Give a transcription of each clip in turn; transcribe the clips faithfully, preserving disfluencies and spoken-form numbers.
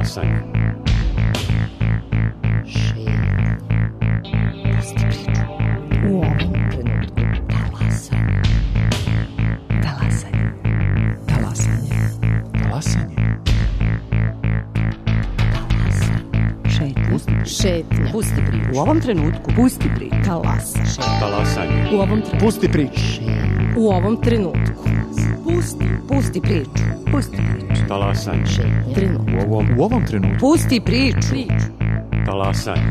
Talasanje. U ovom trenutku talasanje. Talasanje. Talasanje. Talasanje. Šetnja. Šetnja. Pusti priču. U ovom trenutku pusti priču. Talasanje. Talasanje. U ovom trenutku. Pusti priču. U ovom trenutku. Pusti. Pusti priču. Pusti priču. Talasanje. Trenutku. U ovom, U ovom trenutku. Pusti priču. talasanje.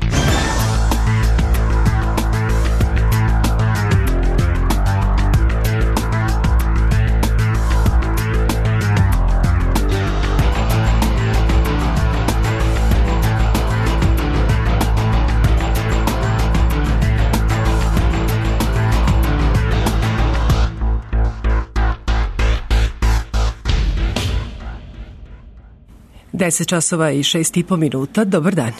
deset časova i šest i po minuta. Dobar dan.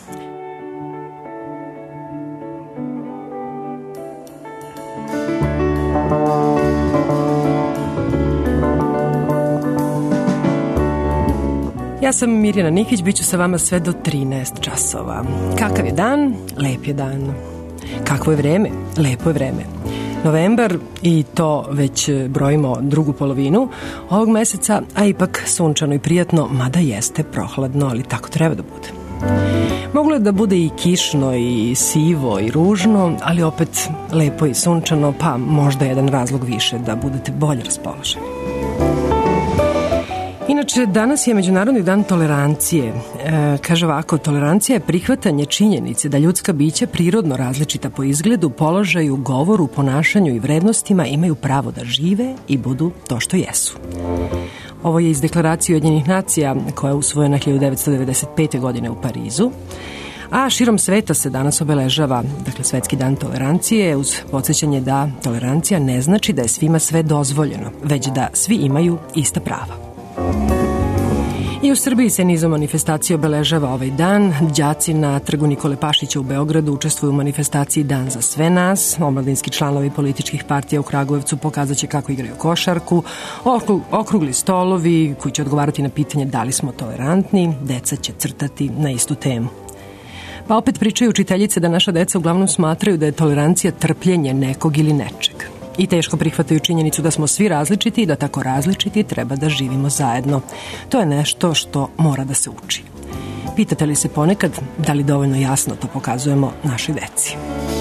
Ja sam Mirjana Nikić, bit ću sa vama sve do trinaest časova. Kakav je dan? Lep je dan. Kakvo je vreme? Lepo je vreme. Novembar i to već brojimo drugu polovinu ovog meseca, a ipak sunčano i prijatno, mada jeste prohladno, ali tako treba da bude. Moglo je da bude i kišno i sivo i ružno, ali opet lepo i sunčano, pa možda jedan razlog više da budete bolje raspoloženi. Inače, danas je Međunarodni dan tolerancije. E, kaže ovako, tolerancija je prihvatanje činjenice da ljudska bića prirodno različita po izgledu, položaju, govoru, ponašanju i vrednostima imaju pravo da žive i budu to što jesu. Ovo je iz Deklaracije Ujedinjenih nacija koja je usvojena hiljadu devetsto devedeset pete. godine u Parizu. A širom sveta se danas obeležava, dakle, Svetski dan tolerancije, uz podsjećanje da tolerancija ne znači da je svima sve dozvoljeno, već da svi imaju ista prava. I u Srbiji se nizom manifestacija obeležava ovaj dan. Đaci na trgu Nikole Pašića u Beogradu učestvuju u manifestaciji Dan za sve nas. Omladinski članovi političkih partija u Kragujevcu pokazat će kako igraju košarku. Okrugli stolovi koji će odgovarati na pitanje da li smo tolerantni. Deca će crtati na istu temu. Pa opet pričaju učiteljice da naša deca uglavnom smatraju da je tolerancija trpljenje nekog ili nečeg. I teško prihvataju činjenicu da smo svi različiti i da tako različiti treba da živimo zajedno. To je nešto što mora da se uči. Pitate li se ponekad da li dovoljno jasno to pokazujemo našoj deci?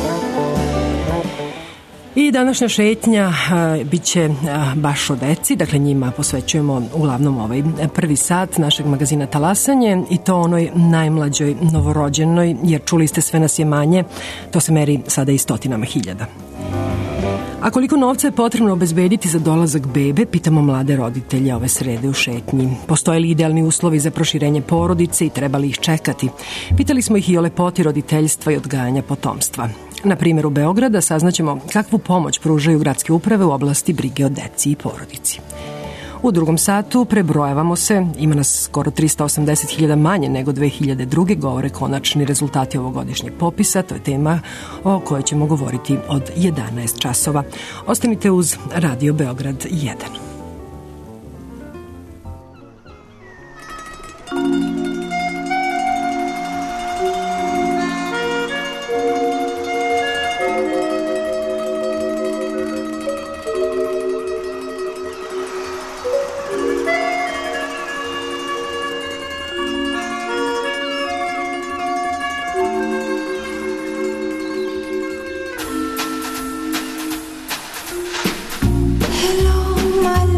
I današnja šetnja a, bit će a, baš o deci, dakle njima posvećujemo uglavnom ovaj prvi sat našeg magazina Talasanje i to onoj najmlađoj novorođenoj, jer čuli ste sve nas je manje, to se meri sada i stotinama hiljada. A koliko novca je potrebno obezbediti za dolazak bebe, pitamo mlade roditelje ove srede u šetnji. Postoje li idealni uslovi za proširenje porodice i treba li ih čekati? Pitali smo ih i o lepoti roditeljstva i odgajanja potomstva. Na primjeru Beograda saznaćemo kakvu pomoć pružaju gradske uprave u oblasti brige o deci i porodici. U drugom satu prebrojavamo se, ima nas skoro tristo osamdeset hiljada manje nego dve hiljade druge. Govore konačni rezultati ovogodišnjeg popisa, to je tema o kojoj ćemo govoriti od jedanaest časova. Ostanite uz Radio Beograd jedan. Hello, my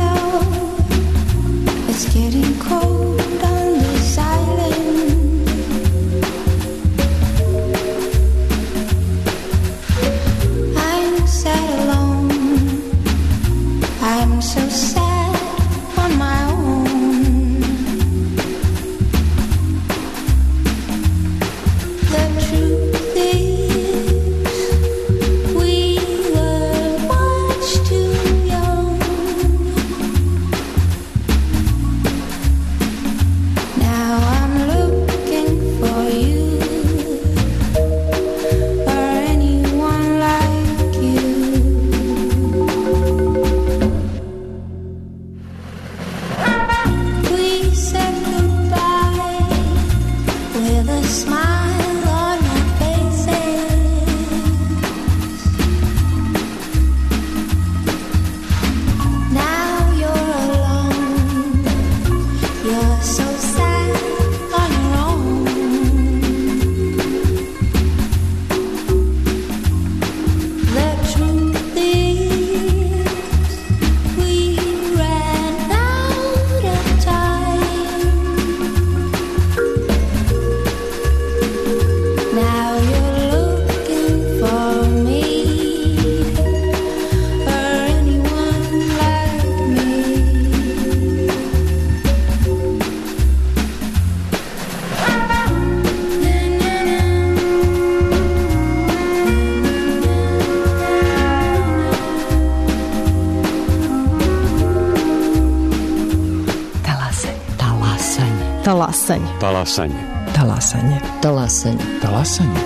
Talasanje. Talasanje. Talasanje. Talasanje. Talasanje.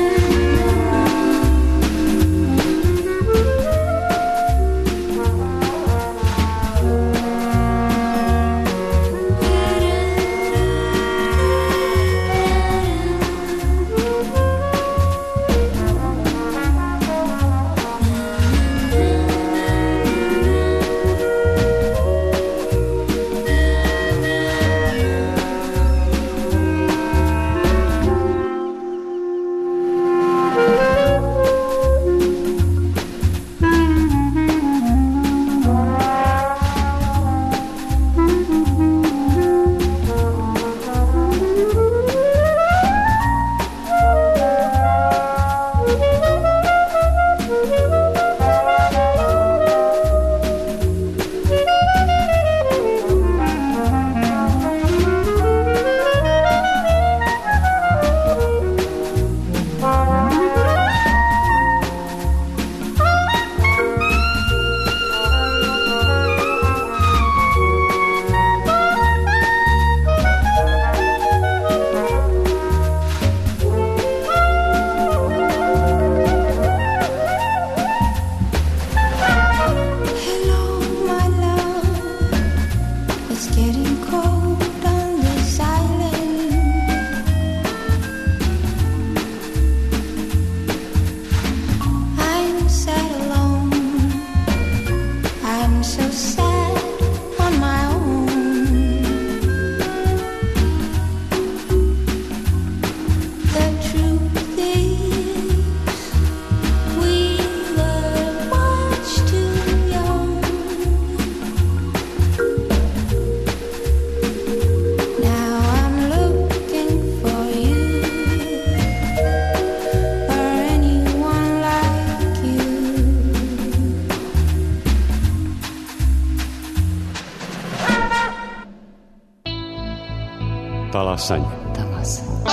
Talasanje. Talasanje.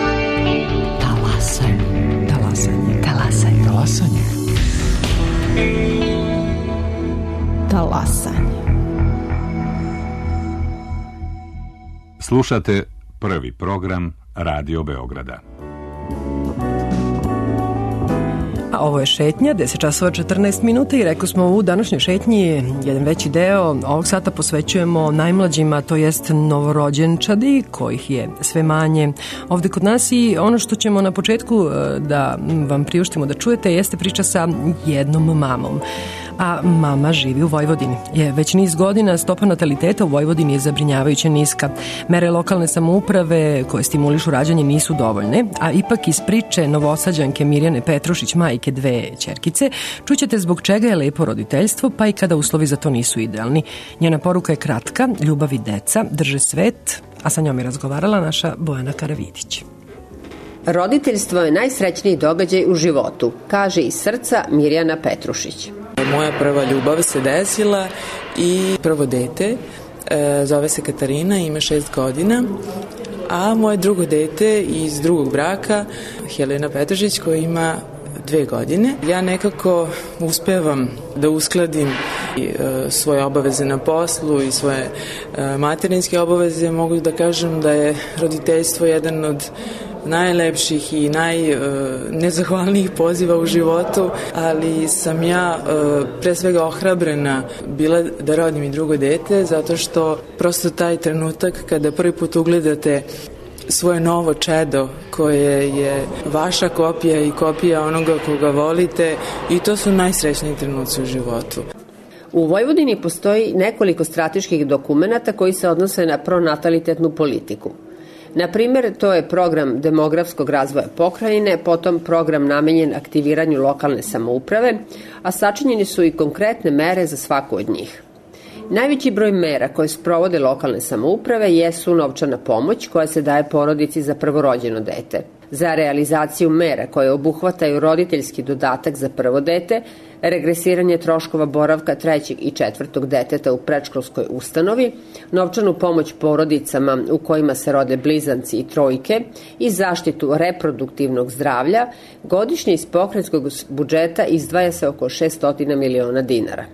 Talasanje. Talasanje. Talasanje. Talasanje. Talasanje. Slušate prvi program Radio Beograda. A ovo je šetnja, deset časova četrnaest minuta i rekao smo u današnjoj šetnji jedan veći deo ovog sata posvećujemo najmlađima, to jest novorođenčadi, kojih je sve manje ovde kod nas, i ono što ćemo na početku da vam priuštimo da čujete jeste priča sa jednom mamom. A mama živi u Vojvodini. Je već niz godina stopa nataliteta u Vojvodini je zabrinjavajuće niska. Mere lokalne samouprave koje stimulišu rađanje nisu dovoljne, a ipak iz priče Novosađanke Mirjane Petrušić, majke dve ćerkice, čućete zbog čega je lepo roditeljstvo, pa i kada uslovi za to nisu idealni. Njena poruka je kratka: ljubav i deca drže svet, a sa njom je razgovarala naša Bojana Karavidić. Roditeljstvo je najsrećniji događaj u životu, kaže iz srca Mirjana Petrušić. Moja prva ljubav se desila i prvo dete, e, zove se Katarina, ima šest godina, a moje drugo dete iz drugog braka, Helena Petrušić, koja ima dve godine. Ja nekako uspevam da uskladim i, e, svoje obaveze na poslu i svoje e, materinske obaveze. Mogu da kažem da je roditeljstvo jedan od najlepših i najnezahvalnijih poziva u životu, ali sam ja pre svega ohrabrena bila da rodim i drugo dete, zato što prosto taj trenutak kada prvi put ugledate svoje novo čedo koje je vaša kopija i kopija onoga koga volite, i to su najsrećniji trenuci u životu. U Vojvodini postoji nekoliko strateških dokumenata koji se odnose na pronatalitetnu politiku. Na primjer, to je program demografskog razvoja pokrajine, potom program namenjen aktiviranju lokalne samouprave, a sačinjeni su i konkretne mere za svaku od njih. Najveći broj mera koje sprovode lokalne samouprave jesu novčana pomoć koja se daje porodici za prvorođeno dete. Za realizaciju mera koje obuhvataju roditeljski dodatak za prvo dete, regresiranje troškova boravka trećeg i četvrtog deteta u predškolskoj ustanovi, novčanu pomoć porodicama u kojima se rode blizanci i trojke i zaštitu reproduktivnog zdravlja, godišnje iz pokrajinskog budžeta izdvaja se oko šesto miliona dinara.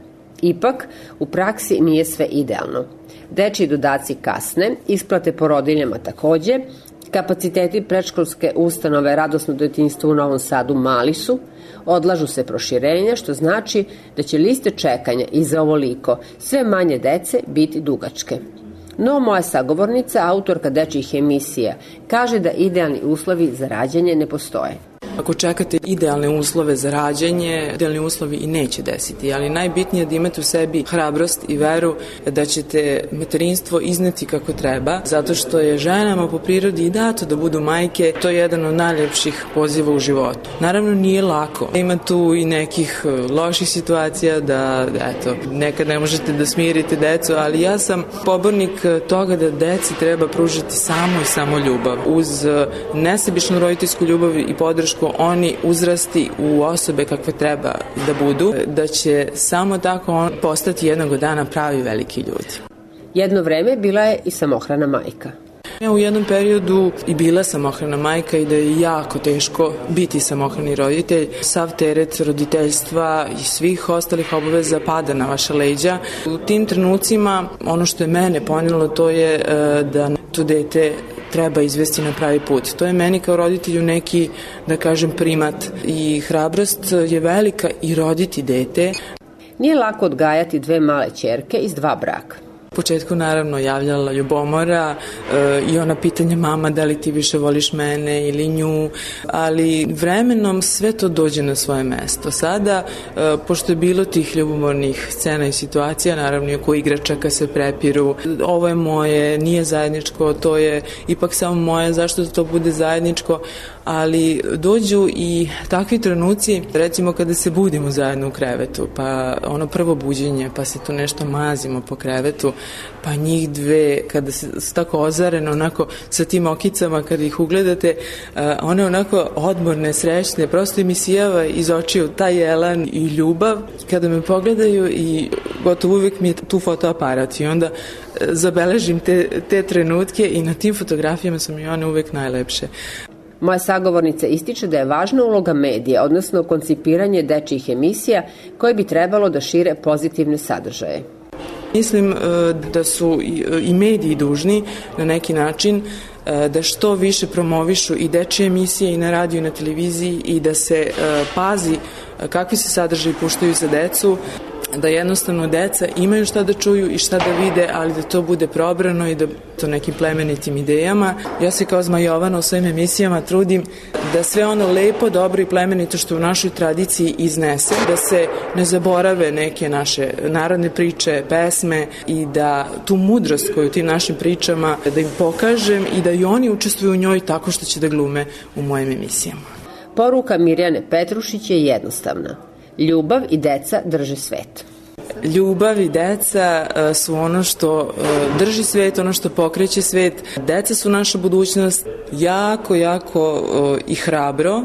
Ipak, u praksi nije sve idealno. Dečiji dodaci kasne, isplate porodiljama takođe, kapaciteti predškolske ustanove Radosno detinjstvo u Novom Sadu mali su, odlažu se proširenja, što znači da će liste čekanja i za ovoliko sve manje dece biti dugačke. No, moja sagovornica, autorka dečjih emisija, kaže da idealni uslovi za rađanje ne postoje. Ako čekate idealne uslove za rađanje, idealni uslovi i neće desiti, ali najbitnije je da imate u sebi hrabrost i veru da ćete materinstvo izneti kako treba, zato što je ženama po prirodi i dato da budu majke, to je jedan od najljepših poziva u životu. Naravno, nije lako. Ima tu i nekih loših situacija da, eto, nekad ne možete da smirite decu, ali ja sam pobornik toga da deci treba pružiti samo i samo ljubav. Uz nesebičnu roditeljsku ljubav i podršku oni uzrasti u osobe kakve treba da budu, da će samo tako on postati jednog dana pravi veliki ljudi. Jedno vreme bila je i samohrana majka. Ja u jednom periodu i bila samohrana majka i da je jako teško biti samohrani roditelj. Sav teret roditeljstva i svih ostalih obaveza pada na vaša leđa. U tim trenucima ono što je mene ponelo to je da to dete treba izvesti na pravi put. To je meni kao roditelju neki, da kažem, primat i hrabrost je velika i roditi dete. Nije lako odgajati dve male ćerke iz dva braka. U početku naravno javljala ljubomora e, i ona pitanja mama da li ti više voliš mene ili nju, ali vremenom sve to dođe na svoje mesto. Sada, e, pošto je bilo tih ljubomornih scena i situacija, naravno i oko igračaka se prepiru, ovo je moje, nije zajedničko, to je ipak samo moje, zašto to bude zajedničko, ali dođu i takvi trenuci, recimo kada se budimo zajedno u krevetu, pa ono prvo buđenje, pa se tu nešto mazimo po krevetu, pa njih dve, kada se tako ozareno, onako sa tim okicama, kada ih ugledate, one onako odmorne, srećne, prosto im isijava iz očiju taj elan i ljubav. Kada me pogledaju i gotovo uvek mi je tu fotoaparat i onda zabeležim te, te trenutke i na tim fotografijama su mi one uvek najlepše. Moja sagovornica ističe da je važna uloga medija, odnosno koncipiranje dečjih emisija koje bi trebalo da šire pozitivne sadržaje. Mislim da su i mediji dužni na neki način da što više promovišu i dečje emisije i na radiju i na televiziji i da se pazi kakvi se sadržaji puštaju za decu, da jednostavno deca imaju šta da čuju i šta da vide, ali da to bude probrano i da to nekim plemenitim idejama. Ja se kao Zma Jovana u svojim emisijama trudim da sve ono lepo, dobro i plemenito što u našoj tradiciji iznese, da se ne zaborave neke naše narodne priče, pesme i da tu mudrost koju tim našim pričama da im pokažem i da i oni učestvuju u njoj tako što će da glume u mojim emisijama. Poruka Mirjane Petrušić je jednostavna. Ljubav i deca drže svet. Ljubav i deca su ono što drži svet, ono što pokreće svet. Deca su naša budućnost, jako, jako i hrabro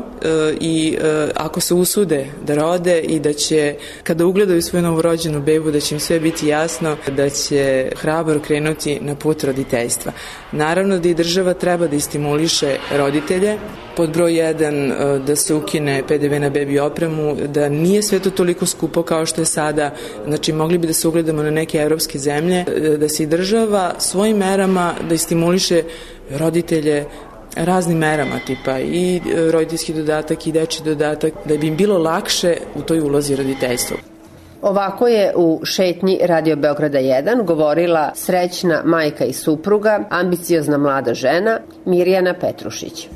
i ako se usude da rode i da će, kada ugledaju svoju novorođenu bebu, da će im sve biti jasno, da će hrabro krenuti na put roditeljstva. Naravno da i država treba da istimuliše roditelje. Pod broj jedan, da se ukine pe de ve na bebi opremu, da nije sve to toliko skupo kao što je sada. Znači, mogli bi da se ugledamo na neke evropske zemlje, da se i država svojim merama da istimuliše roditelje raznim merama, tipa i roditeljski dodatak i dečji dodatak, da bi im bilo lakše u toj ulozi roditeljstva. Ovako je u šetnji Radio Beograda jedan govorila srećna majka i supruga, ambiciozna mlada žena Mirjana Petrušić.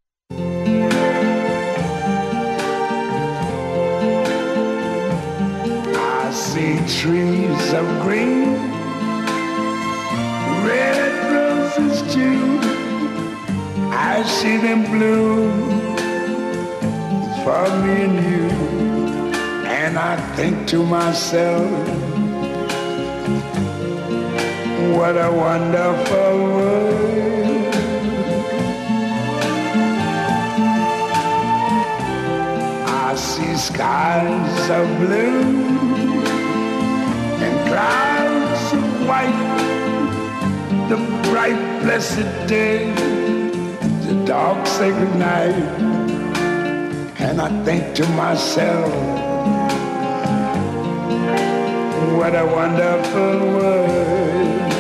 See trees of green, red roses too. I see them bloom for me and you, and I think to myself, what a wonderful world. I see skies of blue and clouds of white, the bright blessed day, the dark sacred night, and I think to myself, what a wonderful world.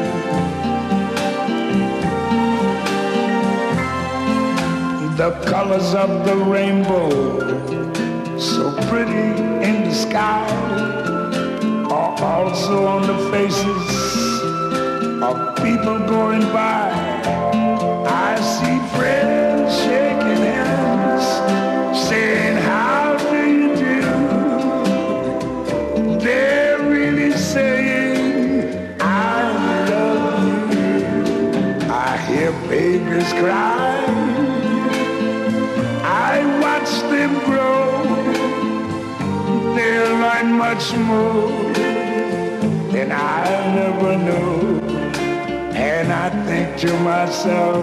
The colors of the rainbow, so pretty in the sky, are also on the faces of people going by. I see friends shaking hands, saying, how do you do? They're really saying, I love you. I hear babies cry, I watch them grow. They'll learn much more than I'll never know. And I think to myself,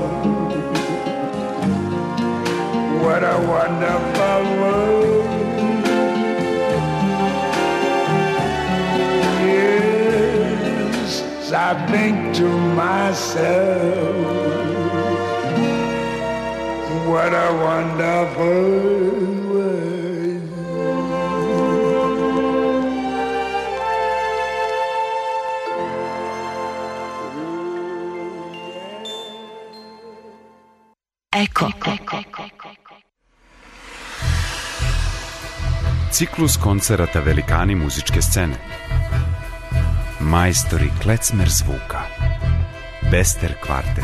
what a wonderful world. Yes, I think to myself, what a wonderful world. Eko. Ciklus koncerata velikani muzičke scene. Majstori klecmer zvuka. Bester kvartet.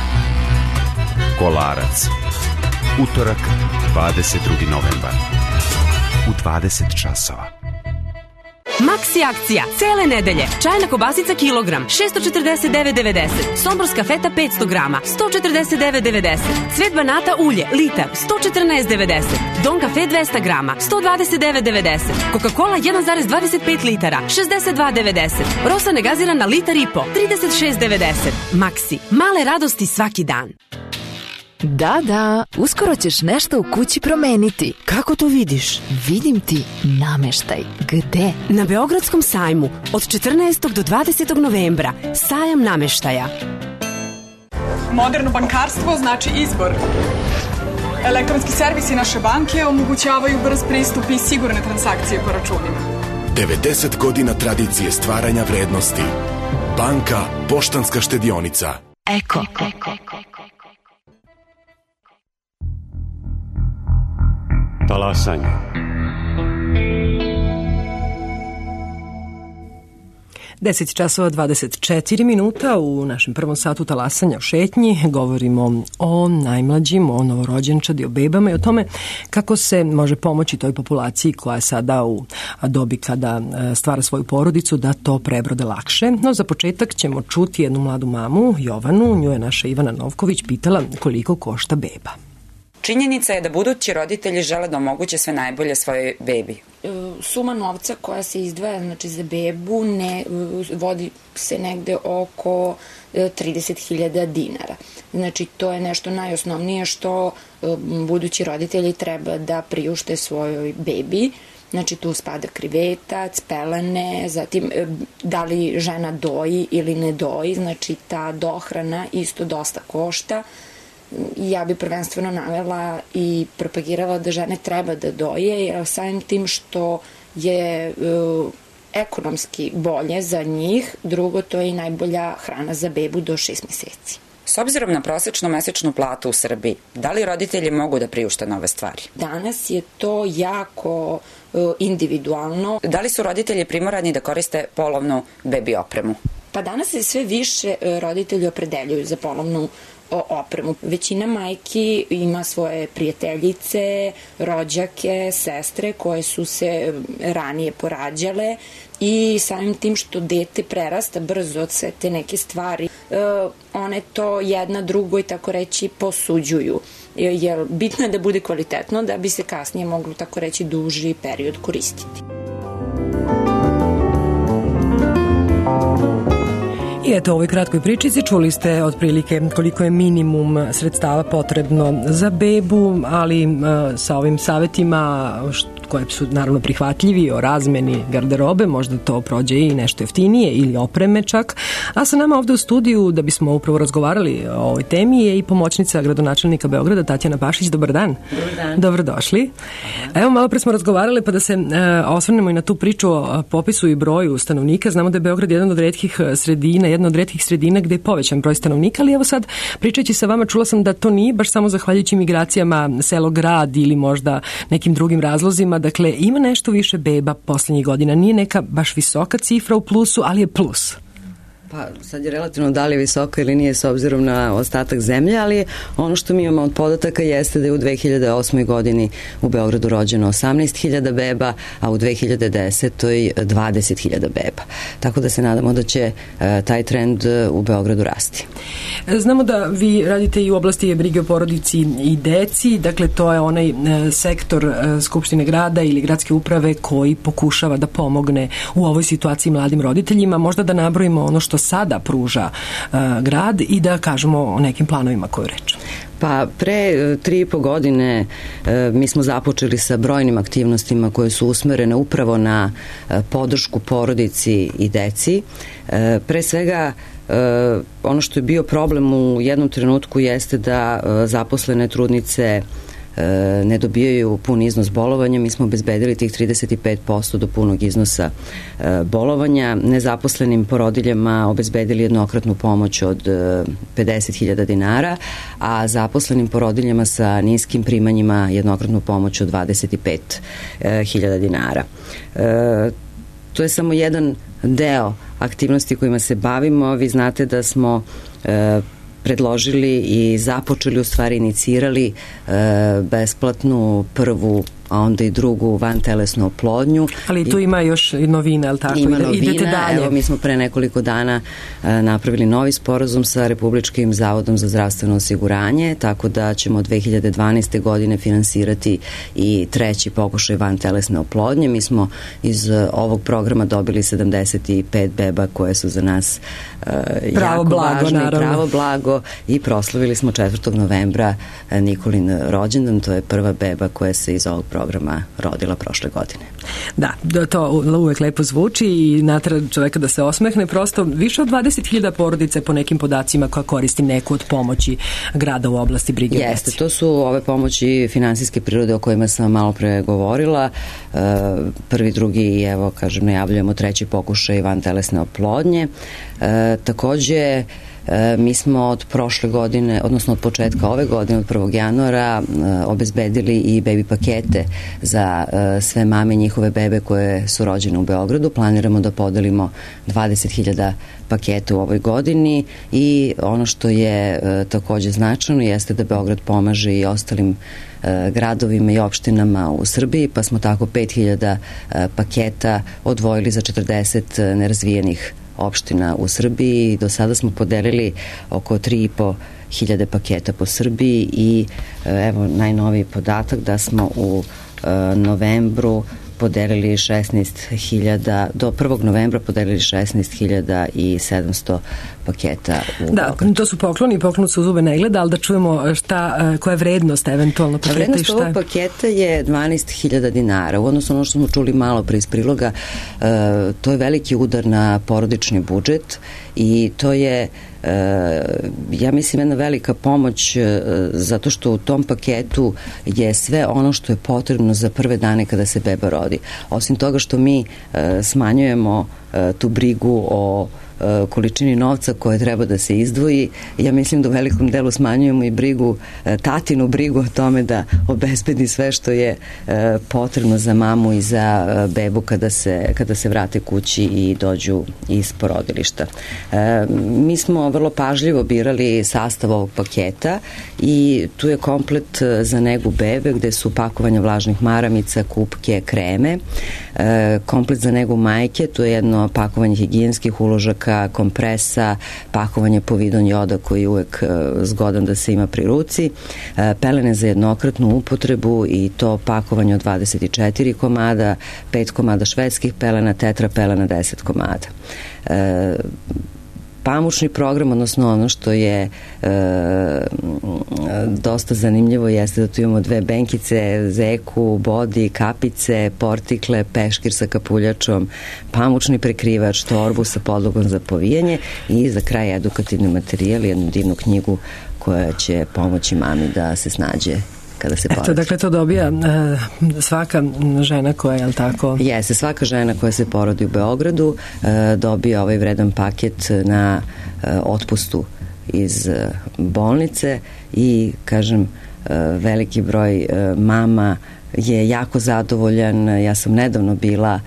Kolarac. Utorak, dvadeset drugi novembar. U dvadeset časova. Maxi akcija, cele nedelje. Čajna kobasica kilogram, šesto četrdeset devet devedeset. Somborska feta petsto grama, sto četrdeset devet devedeset. Cvet banata ulje, litar, sto četrnaest devedeset. Don kafe dvesta grama, sto dvadeset devet devedeset. Coca-Cola jedan zarez dvadeset pet litara, šezdeset dva devedeset. Rosa negazirana litar i po, trideset šest devedeset. Maxi, male radosti svaki dan. Da, da, uskoro ćeš nešto u kući promeniti. Kako to vidiš? Vidim ti nameštaj. Gde? Na Beogradskom sajmu od četrnaestog do dvadesetog novembra. Sajam nameštaja. Moderno bankarstvo znači izbor. Elektronski servisi naše banke omogućavaju brz pristup i sigurne transakcije po računima. devedeset godina tradicije stvaranja vrednosti. Banka Poštanska štedionica. Eko. Talasanje. deset časova dvadeset četiri minuta u našem prvom satu talasanja o šetnji. Govorimo o najmlađim, o novorođenčadi, o bebama i o tome kako se može pomoći toj populaciji koja je sada u dobi kada stvara svoju porodicu da to prebrode lakše. No za početak ćemo čuti jednu mladu mamu, Jovanu. Nju je naša Ivana Novković pitala koliko košta beba. Činjenica je da budući roditelji žele da omoguće sve najbolje svojoj bebi. Suma novca koja se izdvaja, znači, za bebu ne vodi se negde oko trideset hiljada dinara. Znači, to je nešto najosnovnije što budući roditelji treba da priušte svojoj bebi. Znači, tu spada krivetac, pelene, zatim da li žena doji ili ne doji, znači ta dohrana isto dosta košta. Ja bi prvenstveno navela i propagirala da žene treba da doje, jer samim tim što je uh, ekonomski bolje za njih, drugo, to je i najbolja hrana za bebu do šest meseci. S obzirom na prosečnu mesečnu platu u Srbiji, da li roditelji mogu da priušte nove stvari? Danas je to jako uh, individualno. Da li su roditelji primorani da koriste polovnu bebi opremu? Pa danas se sve više uh, roditelji opredeljuju za polovnu opremu. Većina majki ima svoje prijateljice, rođake, sestre koje su se ranije porađale i samim tim što dete prerasta brzo od sve te neke stvari, one to jedna drugoj, tako reći, posuđuju. Jer bitno je da bude kvalitetno da bi se kasnije moglo, tako reći, duži period koristiti. I eto, u ovoj kratkoj pričici čuli ste otprilike koliko je minimum sredstava potrebno za bebu, ali sa ovim savjetima koje su naravno prihvatljivi o razmeni garderobe, možda to prođe i nešto jeftinije ili opreme čak. A sa nama ovde u studiju, da bismo upravo razgovarali o ovoj temi, je i pomoćnica gradonačelnika Beograda Tatjana Pašić. Dobar dan. Dobar dan. Dobrodošli. Evo, malo pre smo razgovarali, pa da se e, osvrnemo i na tu priču o popisu i broju stanovnika. Znamo da je Beograd jedan od retkih sredina, jedna od retkih sredina gde je povećan broj stanovnika, ali evo sad, pričajući sa vama, čula sam da to nije baš samo zahvaljujući migracijama selo-grad ili možda nekim drugim razlozima. Dakle, ima nešto više beba poslednjih godina. Nije neka baš visoka cifra u plusu, ali je plus. Pa sad je relativno da li je visoka ili nije s obzirom na ostatak zemlje, ali ono što mi imamo od podataka jeste da je u dve hiljade osmoj godini u Beogradu rođeno osamnaest hiljada beba, a u dve hiljade desetoj dvadeset hiljada beba. Tako da se nadamo da će e, taj trend u Beogradu rasti. Znamo da vi radite i u oblasti brige o porodici i deci, dakle to je onaj e, sektor e, Skupštine grada ili gradske uprave koji pokušava da pomogne u ovoj situaciji mladim roditeljima, možda da nabrojimo ono što sada pruža uh, grad i da kažemo o nekim planovima koju reč. Pa pre tri i po godine e, mi smo započeli sa brojnim aktivnostima koje su usmerene upravo na e, podršku porodici i deci. E, pre svega e, ono što je bio problem u jednom trenutku jeste da e, zaposlene trudnice ne dobijaju pun iznos bolovanja. Mi smo obezbedili tih trideset pet posto do punog iznosa bolovanja. Nezaposlenim porodiljama obezbedili jednokratnu pomoć od pedeset hiljada dinara, a zaposlenim porodiljama sa niskim primanjima jednokratnu pomoć od dvadeset pet hiljada dinara. To je samo jedan deo aktivnosti kojima se bavimo. Vi znate da smo predložili i započeli, u stvari inicirali e, besplatnu prvu, a onda i drugu vantelesnu oplodnju. Ali tu ima još novina, ali tako? Ima novina, idete dalje. Evo mi smo pre nekoliko dana e, napravili novi sporazum sa Republičkim zavodom za zdravstveno osiguranje, tako da ćemo od dve hiljade dvanaeste godine finansirati i treći pokušaj vantelesne oplodnje. Mi smo iz e, ovog programa dobili sedamdeset pet beba koje su za nas e, pravo jako blago, važne, naravno. pravo blago, i proslavili smo četvrtog novembra e, Nikolin rođendan. To je prva beba koja se iz ovog programa rodila prošle godine. Da, to uvek lepo zvuči i natera čoveka da se osmehne. Prosto više od dvadeset hiljada porodice po nekim podacima koja koristi neku od pomoći grada u oblasti brige o deci. Jeste, to su ove pomoći finansijske prirode o kojima sam malo pre govorila. E, prvi, drugi, evo, kažem, najavljujemo treći pokušaj vantelesne oplodnje. E, takođe, E, mi smo od prošle godine, odnosno od početka ove godine, od prvog januara, e, obezbedili i bebi pakete za e, sve mame i njihove bebe koje su rođene u Beogradu. Planiramo da podelimo dvadeset hiljada paketa u ovoj godini i ono što je e, takođe značajno jeste da Beograd pomaže i ostalim e, gradovima i opštinama u Srbiji, pa smo tako pet hiljada e, paketa odvojili za četrdeset nerazvijenih opština u Srbiji. Do sada smo podelili oko tri i po hiljade paketa po Srbiji i evo najnoviji podatak da smo u novembru podelili šesnaest hiljada, do prvog novembra podelili šesnaest hiljada i sedamsto paketa u Da, Beogradu. to su pokloni, poklon su zube ne gleda, ali da čujemo šta, koja je vrednost eventualno paketa. Vrednost i šta? ovog paketa je dvanaest hiljada dinara. U odnosu na ono što smo čuli malo pre iz priloga, uh, to je veliki udar na porodični budžet i to je uh, ja mislim jedna velika pomoć uh, zato što u tom paketu je sve ono što je potrebno za prve dane kada se beba rodi. Osim toga što mi uh, smanjujemo uh, tu brigu o količini novca koje treba da se izdvoji. Ja mislim da u velikom delu smanjujemo i brigu, tatinu brigu o tome da obezbedi sve što je potrebno za mamu i za bebu kada se, kada se vrate kući i dođu iz porodilišta. Mi smo vrlo pažljivo birali sastav ovog paketa i tu je komplet za negu bebe gde su pakovanja vlažnih maramica, kupke, kreme, komplet za negu majke, tu je jedno pakovanje higijenskih uložaka, kompresa, pakovanje povidon joda koji je uvek zgodan da se ima pri ruci, pelene za jednokratnu upotrebu i to pakovanje od dvadeset četiri komada, pet komada švedskih pelena, tetra pelena deset komada. pamučni program, odnosno ono što je e, dosta zanimljivo jeste da tu imamo dve benkice, zeku, bodi, kapice, portikle, peškir sa kapuljačom, pamučni prekrivač, torbu sa podlogom za povijanje i za kraj edukativni materijal, jednu divnu knjigu koja će pomoći mami da se snađe kada se porodi. Eto, dakle, to dobija uh, svaka žena koja je, jel tako? Jeste, svaka žena koja se porodi u Beogradu uh, dobija ovaj vredan paket na uh, otpustu iz uh, bolnice i, kažem, uh, veliki broj uh, mama je jako zadovoljan. Ja sam nedavno bila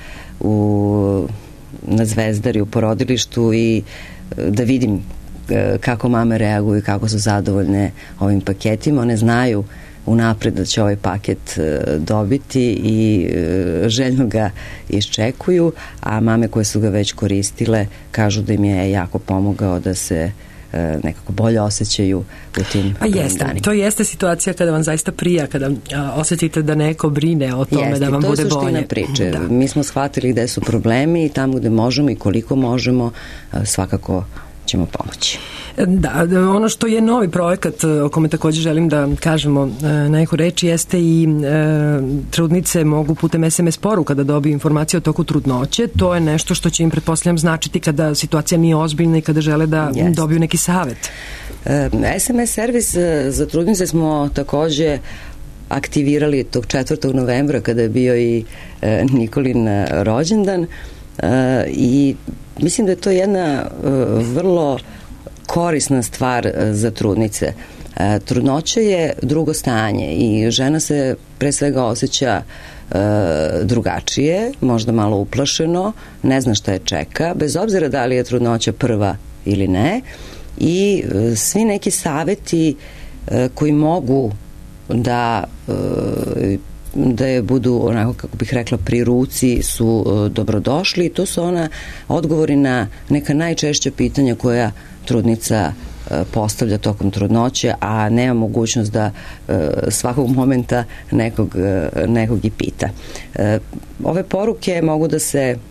u, na Zvezdari u porodilištu i uh, da vidim uh, kako mame reaguju i kako su zadovoljne ovim paketima. One znaju unapred da će ovaj paket dobiti i željno ga iščekuju, a mame koje su ga već koristile kažu da im je jako pomogao da se nekako bolje osjećaju u tim a jeste, danima. To jeste situacija kada vam zaista prija, kada a, osjetite da neko brine o tome jeste, da vam bude bolje. To je suština priče. Da. Mi smo shvatili gde su problemi i tamo gde možemo i koliko možemo svakako ćemo pomoći. Da, ono što je novi projekat o kome također želim da kažemo neku reč jeste i e, trudnice mogu putem es em es poruka da dobiju informacije o toku trudnoće. To je nešto što će im, pretpostavljam, značiti kada situacija nije ozbiljna i kada žele da Jest. dobiju neki savet. E, es em es servis za trudnice smo takođe aktivirali tog četvrtog novembra kada je bio i e, Nikolin rođendan e, i mislim da je to jedna e, vrlo korisna stvar za trudnice. E, trudnoća je drugo stanje i žena se pre svega osjeća e, drugačije, možda malo uplašeno, ne zna šta je čeka, bez obzira da li je trudnoća prva ili ne, i e, svi neki saveti e, koji mogu da e, da je budu, onako kako bih rekla, pri ruci su e, dobrodošli i to su ona odgovori na neka najčešća pitanja koja trudnica e, postavlja tokom trudnoće, a nema mogućnost da e, svakog momenta nekog, e, nekog i pita. E, ove poruke mogu da se e,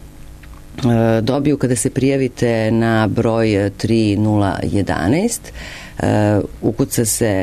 dobiju kada se prijavite na broj tri nula jedanaest, e, ukuca se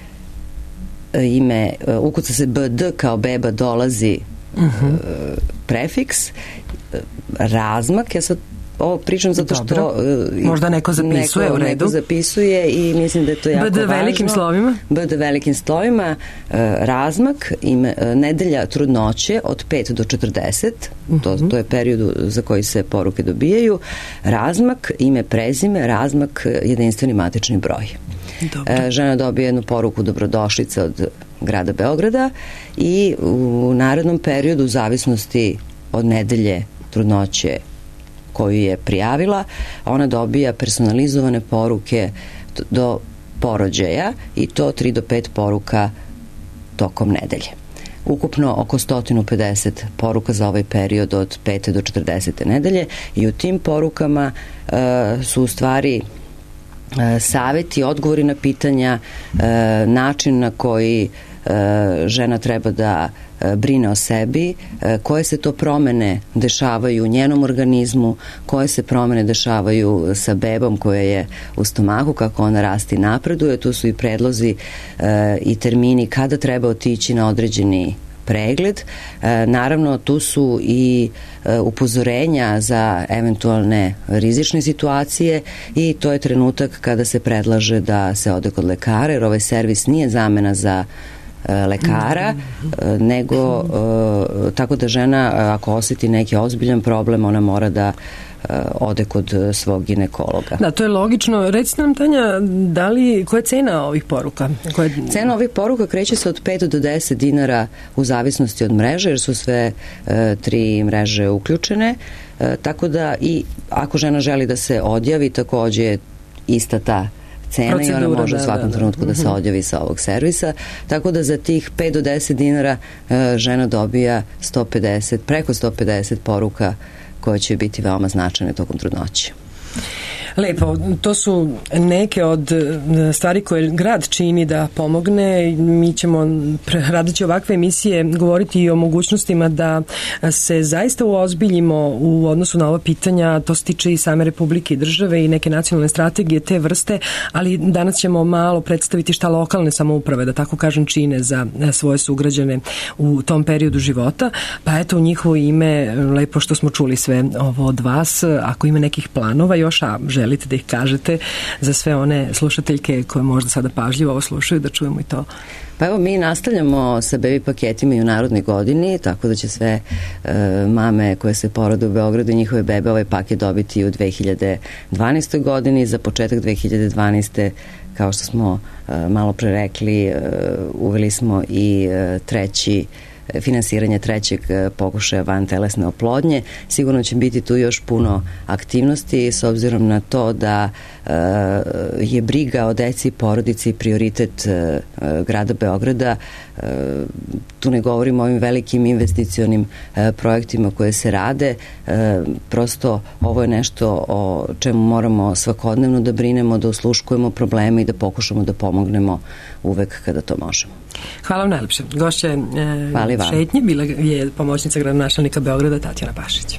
ime, ukuca se B D kao beba dolazi uh-huh. prefiks, razmak, ja sad ovo pričam zato što Dobro. možda neko zapisuje neko, u redu. Neko zapisuje i mislim da je to jako B D važno. velikim slovima? B D velikim slovima, razmak, ime, nedelja trudnoće od pet do četrdeset, uh-huh. to, to je period za koji se poruke dobijaju, razmak, ime, prezime, razmak, jedinstveni matični broj. Dobro. Žena dobije jednu poruku dobrodošlice od grada Beograda i u narednom periodu, u zavisnosti od nedelje trudnoće koju je prijavila, ona dobija personalizovane poruke do porođaja i to tri do pet poruka tokom nedelje. Ukupno oko sto pedeset poruka za ovaj period od pete do četrdesete nedelje i u tim porukama uh, su u stvari saveti, odgovori na pitanja, način na koji žena treba da brine o sebi, koje se to promene dešavaju u njenom organizmu, koje se promene dešavaju sa bebom koja je u stomaku, kako ona rasti i napreduje. Tu su i predlozi i termini kada treba otići na određeni pregled. E, naravno, tu su i e, upozorenja za eventualne rizične situacije i to je trenutak kada se predlaže da se ode kod lekara, jer ovaj servis nije zamena za e, lekara, e, nego e, tako da žena, ako osjeti neki ozbiljan problem, ona mora da ode kod svog ginekologa. Da, to je logično. Recite nam, Tanja, da li, koja je cena ovih poruka? Koja... Cena ovih poruka kreće se od pet do deset dinara u zavisnosti od mreže, jer su sve e, tri mreže uključene, e, tako da i ako žena želi da se odjavi, takođe je ista ta cena procedura, i ona može da, u svakom da, da. trenutku da se odjavi sa ovog servisa, tako da za tih pet do deset dinara e, žena dobija sto pedeset, preko sto pedeset poruka koje će biti veoma značajne tokom trudnoće. Lepo, to su neke od stvari koje grad čini da pomogne. Mi ćemo radeći ovakve emisije govoriti i o mogućnostima da se zaista uozbiljimo u odnosu na ova pitanja. To se tiče i same Republike i države i neke nacionalne strategije te vrste, ali danas ćemo malo predstaviti šta lokalne samouprave, da tako kažem, čine za svoje sugrađane u tom periodu života. Pa eto, u njihovo ime, lepo što smo čuli sve ovo od vas. Ako ima nekih planova još, a želite da ih kažete za sve one slušateljke koje možda sada pažljivo ovo slušaju, da čujemo i to. Pa evo, mi nastavljamo sa bebi paketima i u Narodnoj godini, tako da će sve e, mame koje se porode u Beogradu i njihove bebe ovaj paket dobiti u dve hiljade dvanaestoj godini. Za početak dve hiljade dvanaeste. kao što smo e, malo pre rekli, e, uveli smo i e, treći finansiranje trećeg pokušaja vantelesne oplodnje. Sigurno će biti tu još puno aktivnosti s obzirom na to da e, je briga o deci i porodici prioritet e, grada Beograda. E, tu ne govorimo o ovim velikim investicionim e, projektima koje se rade. E, prosto ovo je nešto o čemu moramo svakodnevno da brinemo, da usluškujemo probleme i da pokušamo da pomognemo uvek kada to možemo. Hvala vam najlepše. Gošća je e, šetnje, bila je pomoćnica gradonačelnika Beograda Tatjana Pašić.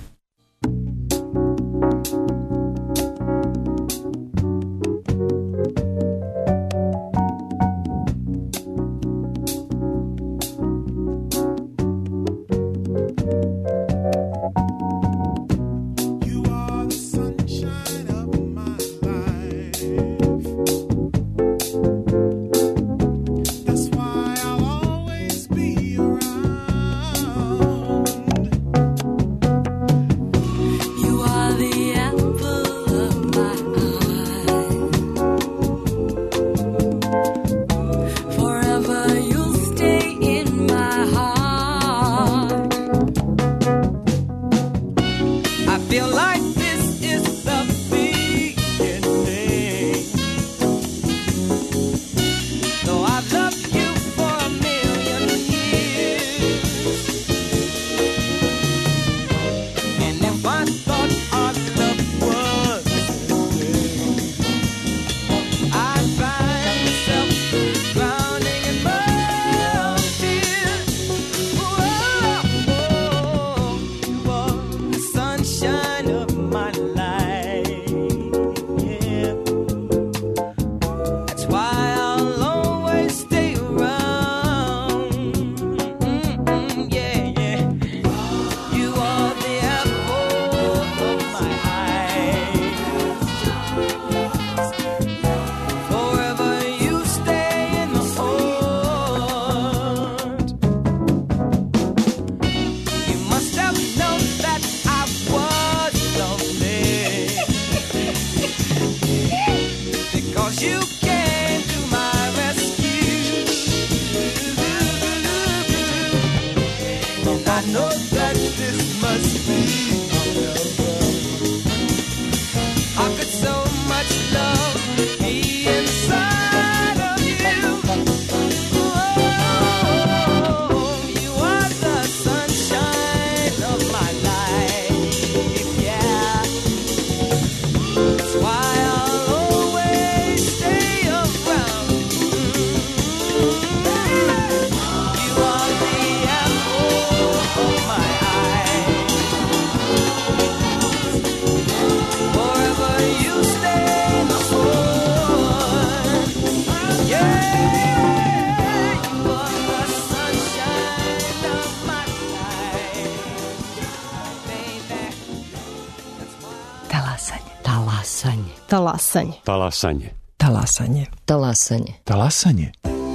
Talasanje. Talasanje. Talasanje. Talasanje. Talasanje.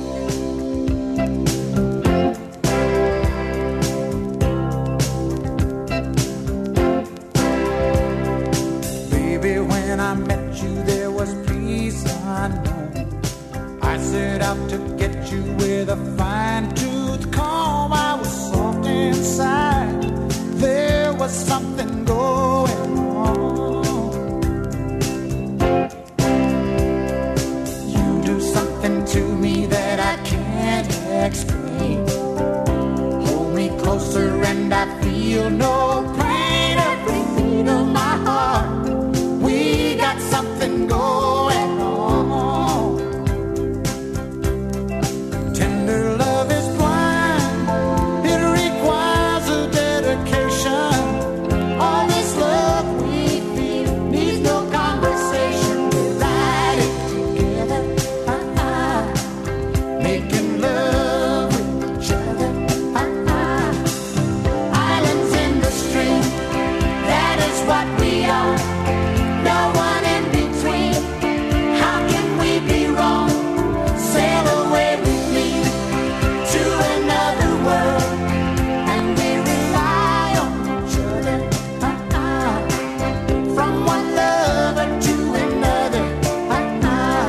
Baby, when I met you there was peace unknown. I set out to get you with a fine-tooth comb. I was soft inside. There was something going on. To me that I can't explain. Hold me closer and I feel no pain. Every beat of my heart, we got we are. No one in between. How can we be wrong? Sail away with me to another world, and we rely on each other. Uh-uh. From one lover to another. Uh-uh.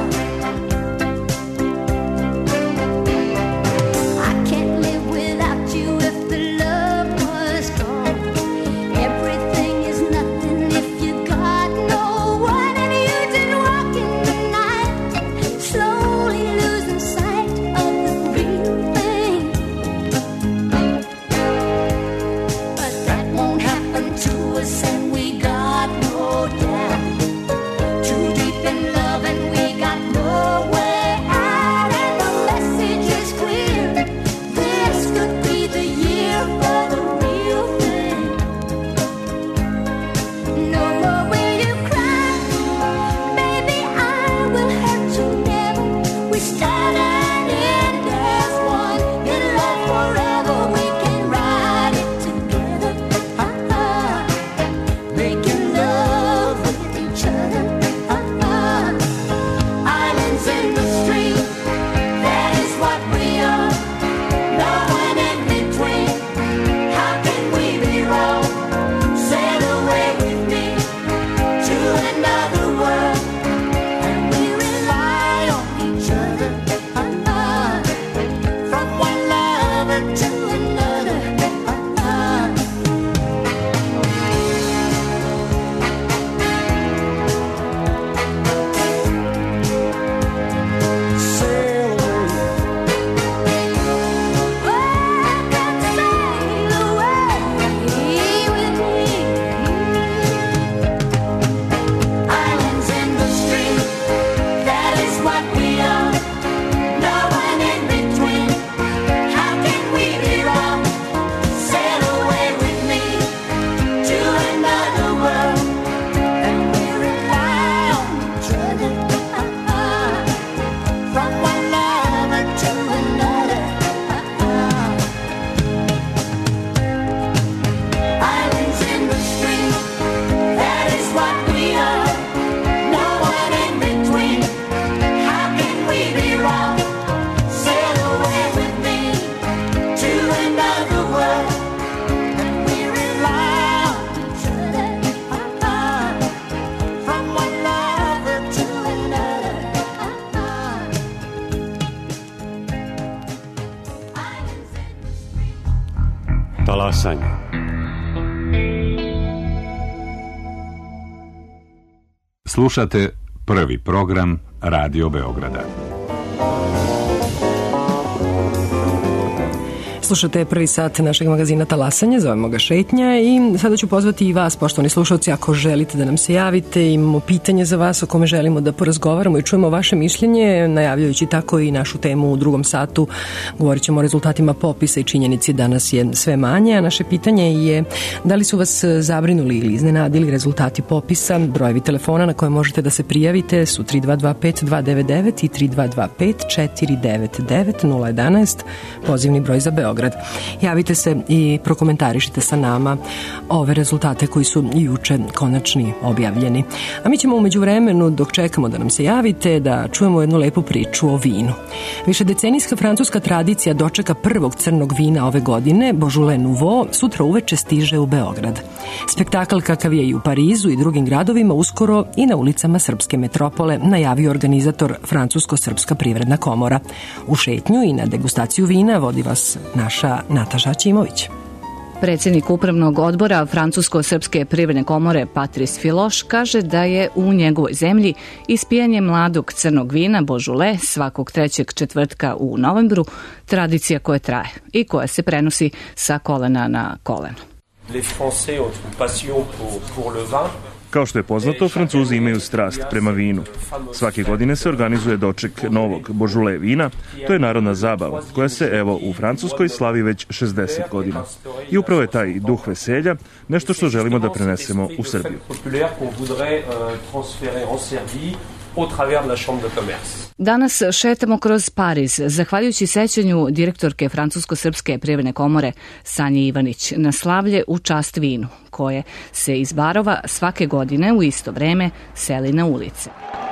I can't live without you if the love was gone. Everything is nothing if you got no one, and you just walk in the night, slowly losing sight of the real thing. But that won't happen to us, and we got no doubt. Too deep in love, and we got no way out, and the message is clear. This could be the year for the real thing. No more will you cry, baby, I will hurt you never. We start and end as one, in love forever. We can ride it together, uh-uh. Making love with each other, uh-uh. Islands in the stream, that is what we are. No one in between. How can we be wrong? Sail away with me to another world, and we rely on each other. Uh-uh. From one lover to another. Uh-uh. Sail away. Islands in the stream, that is what we are. No one in between. How can we be wrong? Sail away with me to another world, and we rely on each other. Uh-uh. From one lover to another. Uh-uh. Islands in the stream, that is what we are. No one in between. How can we be wrong? Sail away with me to another world, and we rely on each other. Uh-uh. From one lover to another. Uh-uh. Talasanje. Slušate prvi program Radio Beograda. Slušate prvi sat našeg magazina Talasanje, zovemo ga Šetnja, i sada ću pozvati i vas, poštovani slušalci, ako želite da nam se javite, imamo pitanje za vas o kome želimo da porazgovaramo i čujemo vaše mišljenje, najavljajući tako i našu temu u drugom satu. Govorit ćemo o rezultatima popisa i činjenici danas je sve manje, a naše pitanje je da li su vas zabrinuli ili iznenadili rezultati popisa. Brojevi telefona na koje možete da se prijavite su tri dva dva pet dva devet devet i tri dva dva pet četiri devet devet nula jedanaest, pozivni broj za Beograd. Javite se i prokomentarišite sa nama ove rezultate koji su juče konačni objavljeni. A mi ćemo umeđu vremenu, dok čekamo da nam se javite, da čujemo jednu lepu priču o vinu. Višedecenijska francuska tradicija dočeka prvog crnog vina ove godine, Beaujolais Nouveau, sutra uveče stiže u Beograd. Spektakl kakav je i u Parizu i drugim gradovima uskoro i na ulicama srpske metropole najavio organizator Francusko-srpska privredna komora. U šetnju i na degustaciju vina vodi vas naša Nataša Ćimović. Predsjednik upravnog odbora Francusko-srpske privredne komore Patrice Filoš kaže da je u njegovoj zemlji ispijanje mladog crnog vina Beaujolais svakog trećeg četvrtka u novembru tradicija koja traje i koja se prenosi sa kolena na koleno. Les Français ont une passion pour, pour le vin. Kao što je poznato, Francuzi imaju strast prema vinu. Svake godine se organizuje doček novog Beaujolais vina. To je narodna zabava koja se, evo, u Francuskoj slavi već šezdeset godina. I upravo je taj duh veselja nešto što želimo da prenesemo u Srbiju. au travers de la Chambre de commerce. Danas šetamo kroz Pariz, zahvaljujući sećanju direktorke Francusko-srpske privredne komore Sanje Ivanić na slavlje u čast vinu, koje se iz barova svake godine u isto vreme seli na ulice.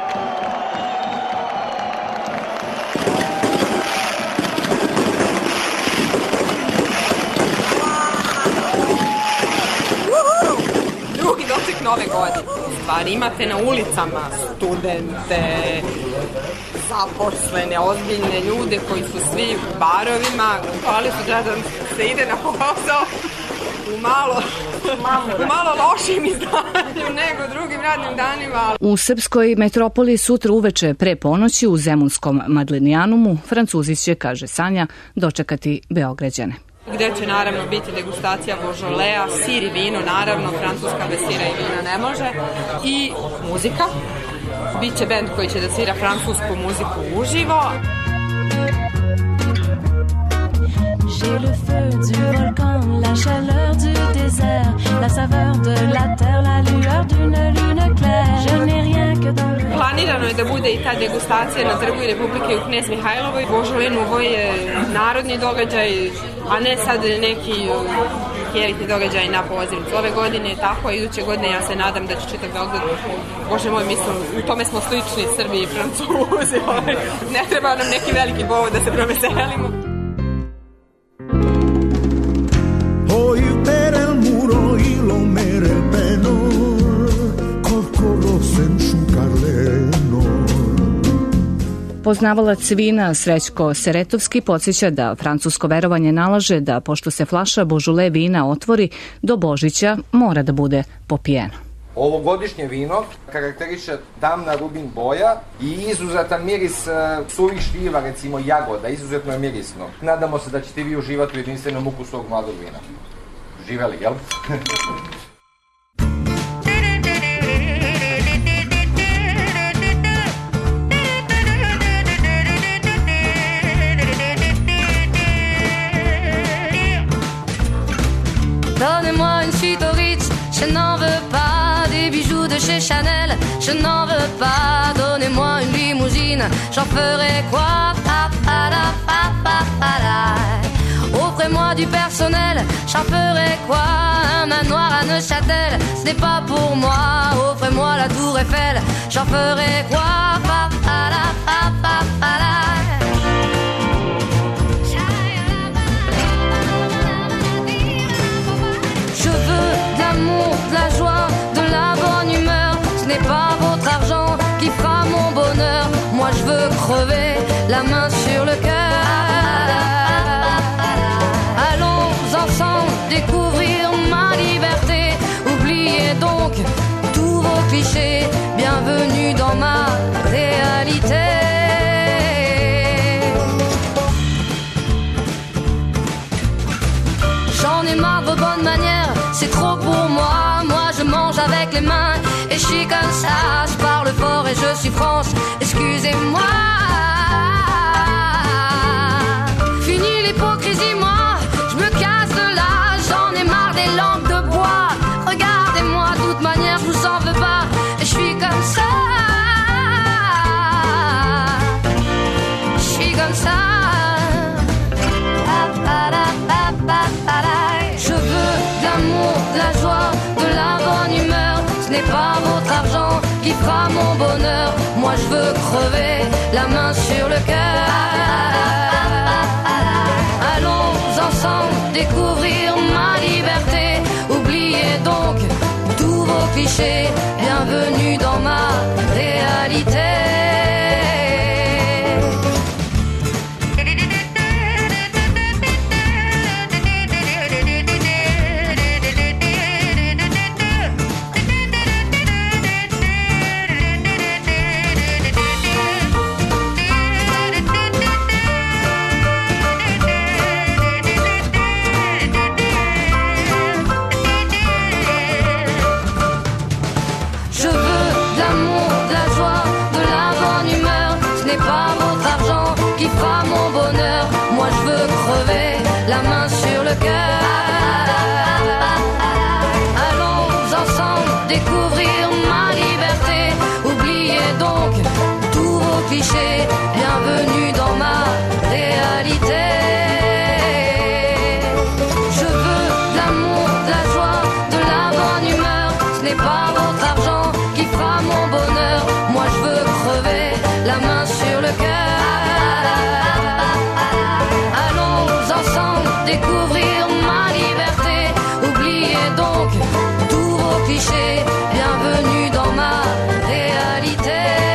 Drugi doček nove godine. Stvari imate na ulicama studente, zaposlene, ozbiljne ljude koji su svi u barovima, ali su da se ide na posao u malo, u malo lošim izdanju nego drugim radnim danima. U srpskoj metropoli sutra uveče pre ponoći u Zemunskom Madlenijanumu Francuzi će, kaže Sanja, dočekati Beograđane. Gde će naravno biti degustacija Beaujolea, sir i vino, naravno, francuska bez sira i vina ne može, i muzika. Biće bend koji će da svira francusku muziku uživo. J'ai le feu du volcan, la chaleur du désert, la saveur de la terre, la lueur d'une lune claire. Je n'ai rien que dans le... Planirano je da bude i ta degustacija na Trgu Republike u Knez Mihajlovoj. Beaujolais Nouveau je narodni događaj, a ne sad neki heriti događaj na pozivnicu. Ove godine je tako, a iduće godine ja se nadam da će čitav Beograd, bože moj, mislim, u tome smo slični Srbi i Francuzi. Ne treba nam neki veliki povod da se proveselimo. Poznavalac vina Srećko Seretovski podsjeća da francusko verovanje nalaže da pošto se flaša Beaujolais vina otvori, do Božića mora da bude popijeno. Ovogodišnje vino karakteriše tamna rubin boja i izuzetan miris suvih šljiva, recimo jagoda, izuzetno je mirisno. Nadamo se da ćete vi uživati u jedinstvenom ukusu ovog mladog vina. Živeli, jel? Donnez-moi une suite au Ritz, je n'en veux pas. Des bijoux de chez Chanel, je n'en veux pas. Donnez-moi une limousine, j'en ferai quoi? Offrez-moi du personnel, j'en ferai quoi? Un manoir à Neuchâtel, ce n'est pas pour moi. Offrez-moi la tour Eiffel, j'en ferai quoi? De la joie, de la bonne humeur, ce n'est pas votre argent qui fera mon bonheur. Moi je veux crever la main sur le cœur. Allons ensemble découvrir ma liberté. Oubliez donc tous vos clichés. Bienvenue dans ma réalité. J'en ai marre de vos bonnes manières, c'est trop pour moi. Moi je mange avec les mains et je suis comme ça. Je parle fort et je suis France, excusez-moi. Fini l'hypocrisie, moi je me casse de là. J'en ai marre des langues de bois. Regardez-moi, de toute manière je vous en veux pas. Et je suis comme ça. Je suis comme ça. Je veux de l'amour, de la joie, de la bonne humeur. Ce n'est pas votre argent qui fera mon bonheur. Moi je veux crever la main sur le cœur. Allons ensemble découvrir ma liberté. Oubliez donc tous vos clichés. Bienvenue dans ma réalité. La main sur le cœur. Allons ensemble découvrir ma liberté. Oubliez donc votre argent qui fera mon bonheur. Moi je veux crever la main sur le cœur. Allons ensemble découvrir ma liberté. Oubliez donc tous vos clichés. Bienvenue dans ma réalité.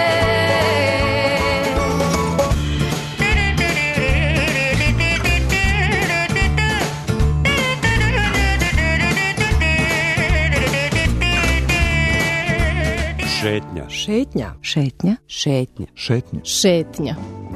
Šetnja. Šetnja. Šetnja. Šetnja. Šetnja. Šetnja.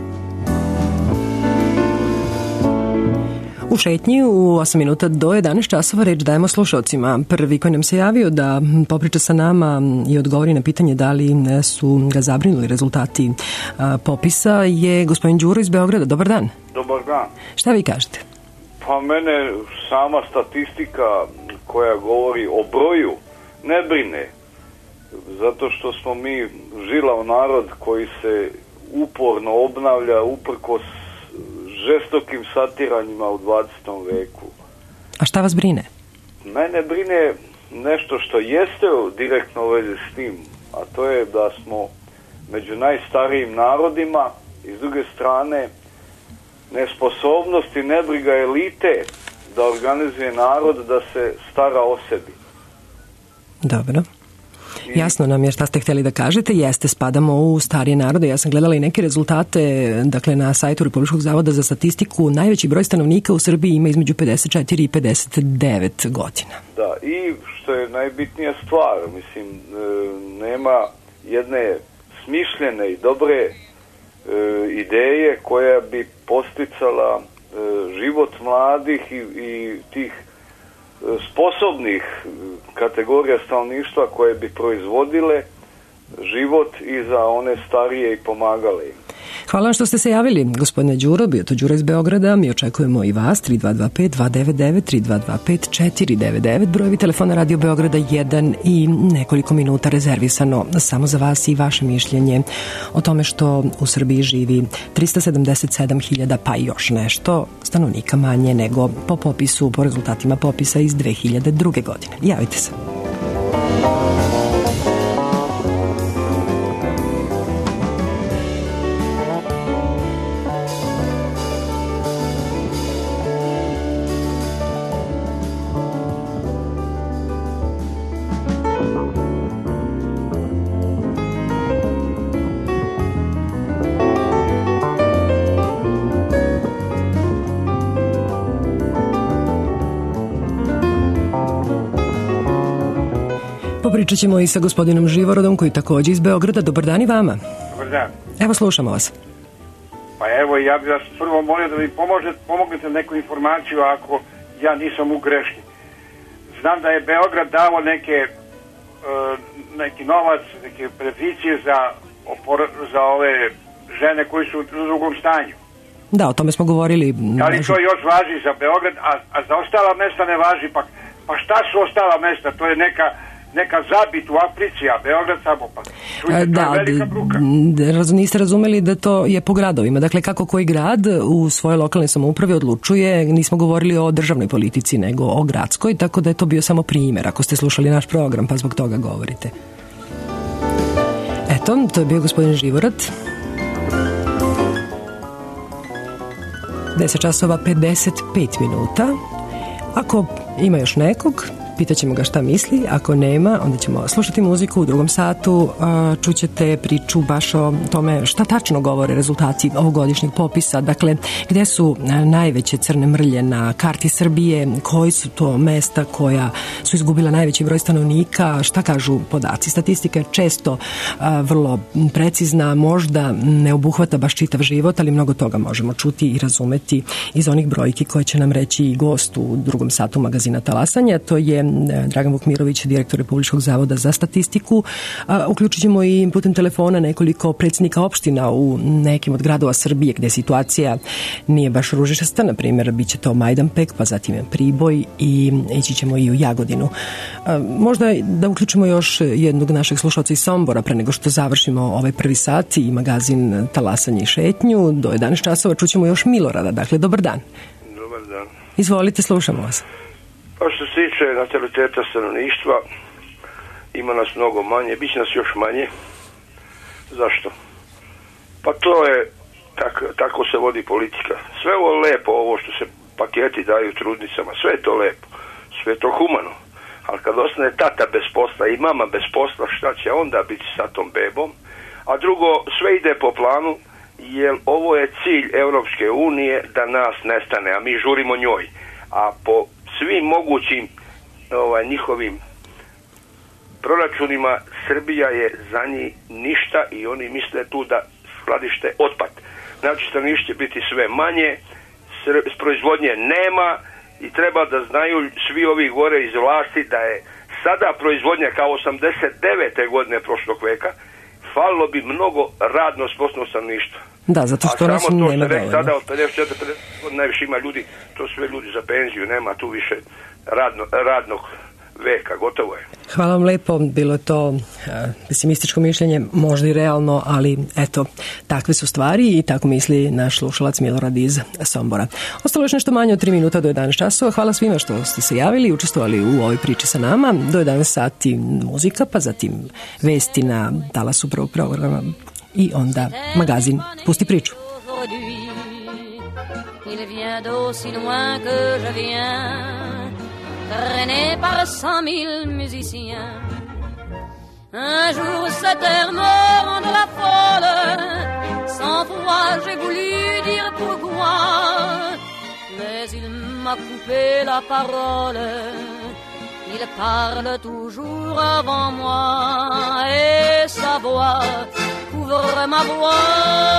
U šetnji u osam minuta do jedanaest časova reč dajemo slušalcima. Prvi koji nam se javio da popriča sa nama i odgovori na pitanje da li su ga zabrinuli rezultati popisa je gospodin Đuro iz Beograda. Dobar dan. Dobar dan. Šta vi kažete? Pa mene sama statistika koja govori o broju ne brine. Zato što smo mi žilav narod koji se uporno obnavlja uprkos žestokim satiranjima u dvadesetom veku. A šta vas brine? Mene brine nešto što jeste direktno u vezi s tim, a to je da smo među najstarijim narodima i s druge strane nesposobnost i nebriga elite da organizuje narod da se stara o sebi. Dobro. Jasno nam je šta ste htjeli da kažete. Jeste, spadamo u starije narode. Ja sam gledala i neke rezultate, dakle na sajtu Republičkog zavoda za statistiku. Najveći broj stanovnika u Srbiji ima između pedeset četiri i pedeset devet godina. Da, i što je najbitnija stvar, mislim, nema jedne smišljene i dobre e, ideje koja bi posticala e, život mladih i, i tih sposobnih kategorija stanovništva koje bi proizvodile život i za one starije i pomagale im. Hvala vam što ste se javili, gospodine Đuro, bio to Đuro iz Beograda. Mi očekujemo i vas, tri dva dva pet dva devet devet, tri dva dva pet četiri devet devet, brojevi telefona Radio Beograda jedan i nekoliko minuta rezervisano samo za vas i vaše mišljenje o tome što u Srbiji živi trista sedamdeset sedam hiljada pa i još nešto stanovnika manje nego po popisu, po rezultatima popisa iz dve hiljade druge. godine. Javite se. Pričat ćemo i sa gospodinom Živorodom koji također iz Beograda. Dobar dan i vama. Dobar dan. Evo, slušamo vas. Pa evo, ja bih vas prvo molio da mi pomožete, pomognete neku informaciju ako ja nisam u greški. Znam da je Beograd dao neke uh, neki novac, neke preficije za, opor, za ove žene koji su u drugom stanju. Da, o tome smo govorili. Da li to još važi za Beograd, a, a za ostala mesta ne važi? Pa, pa šta su ostala mesta? To je neka neka zabit u Africi, a Beograd samo pa. Čujte, da, d- niste razumeli da to je po gradovima. Dakle, kako koji grad u svojoj lokalnoj samoupravi odlučuje, nismo govorili o državnoj politici, nego o gradskoj, tako da je to bio samo primjer, ako ste slušali naš program, pa zbog toga govorite. Eto, to je bio gospodin Živorad. deset časova pedeset pet minuta. Ako ima još nekog, pitaćemo ga šta misli, ako nema, onda ćemo slušati muziku u drugom satu, čućete priču baš o tome šta tačno govore rezultati ovogodišnjeg popisa, dakle gde su najveće crne mrlje na karti Srbije, koji su to mesta koja su izgubila najveći broj stanovnika, šta kažu podaci. Statistika je često vrlo precizna, možda ne obuhvata baš čitav život, ali mnogo toga možemo čuti i razumeti iz onih brojki koje će nam reći i gost u drugom satu magazina Talasanja. To je Dragan Vukmirović, direktor Republičkog zavoda za statistiku. Uključit ćemo i putem telefona nekoliko predsjednika opština u nekim od gradova Srbije gdje situacija nije baš ružičasta. Na primjer, bit će to Majdanpek, pa zatim Priboj i ići ćemo i u Jagodinu. Možda da uključimo još jednog našeg slušalca iz Sombora pre nego što završimo ovaj prvi sat i magazin Talasanje i šetnju. Do jedanaest časova čućemo još Milorada. Dakle, dobar dan. Dobar dan. Izvolite, slušamo vas. Pa što se tiče nataliteta stanovništva, ima nas mnogo manje, bit će nas još manje. Zašto? Pa to je, tak, tako se vodi politika. Sve ovo lepo, ovo što se paketi daju trudnicama, sve je to lepo, sve je to humano. Ali kad ostane tata bez posla i mama bez posla, šta će onda biti sa tom bebom? A drugo, sve ide po planu, jer ovo je cilj Europske unije da nas nestane, a mi žurimo njoj. A po svim mogućim ovaj, njihovim proračunima Srbija je za njih ništa i oni misle tu da skladište otpad. Znači stanovništvo će biti sve manje, s proizvodnje nema i treba da znaju svi ovi gore iz vlasti da je sada proizvodnja kao osamdeset devete godine prošlog veka, falilo bi mnogo radno sposobno stanovništva. Da, zato što nas nema dovoljno. A samo to što rekli sada od pedeset četiri pedeset godina najviše ima ljudi, to sve ljudi za penziju, nema tu više radno, radnog veka, gotovo je. Hvala vam lepo, bilo je to uh, pesimističko mišljenje, možda i realno, ali eto, takve su stvari i tako misli naš slušalac Milorad iz Sombora. Ostalo još nešto manje od tri minuta do jedanaest časova. Hvala svima što ste se javili i učestvovali u ovoj priči sa nama. Do jedanaest sati muzika, pa zatim vesti na talasu prvog programa i onda magazin Pusti priču. Il vient d'aussi loin que je viens, traîné par cent mille musiciens. Un jour cette terre me rendra folle, sans foi j'ai voulu dire pourquoi, mais il m'a coupé la parole, il parle toujours avant moi, et sa voix couvre ma voix.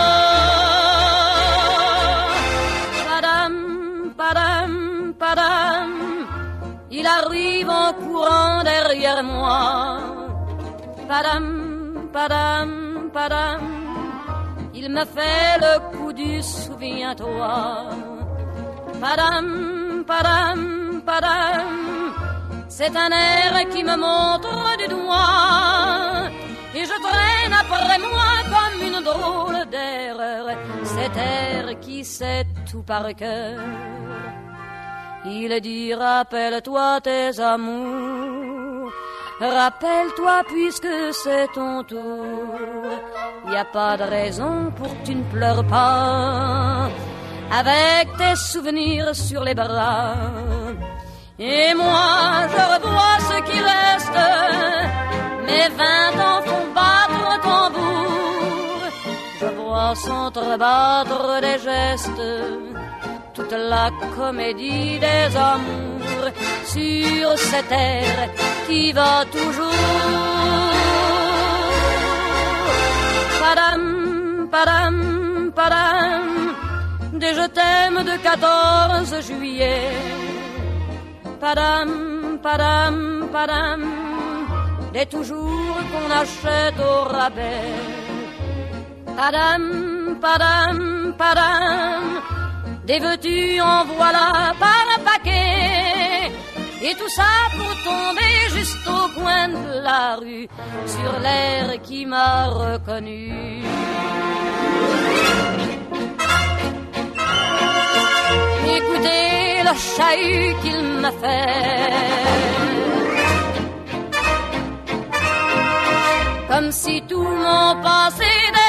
Padam, padam, padam, il arrive en courant derrière moi. Padam, padam, padam, il me fait le coup du souviens-toi. Padam, padam, padam, c'est un air qui me montre du doigt, et je traîne après moi comme une drôle d'erreur, cet air qui sait tout par cœur. Il dit rappelle-toi tes amours, rappelle-toi puisque c'est ton tour. Y a pas de raison pour que tu ne pleures pas, avec tes souvenirs sur les bras. Et moi je revois ce qui reste, mes vingt ans font battre tambour. Je vois s'entrebattre des gestes, toute la comédie des amours sur cette terre qui va toujours. Padam, padam, padam, des je t'aime de quatorze juillet. Padam, padam, padam, des toujours qu'on achète au rabais. Padam, padam, padam, des veux-tu en voilà par un paquet, et tout ça pour tomber juste au coin de la rue, sur l'air qui m'a reconnu. Écoutez le chahut qu'il m'a fait, comme si tout mon passé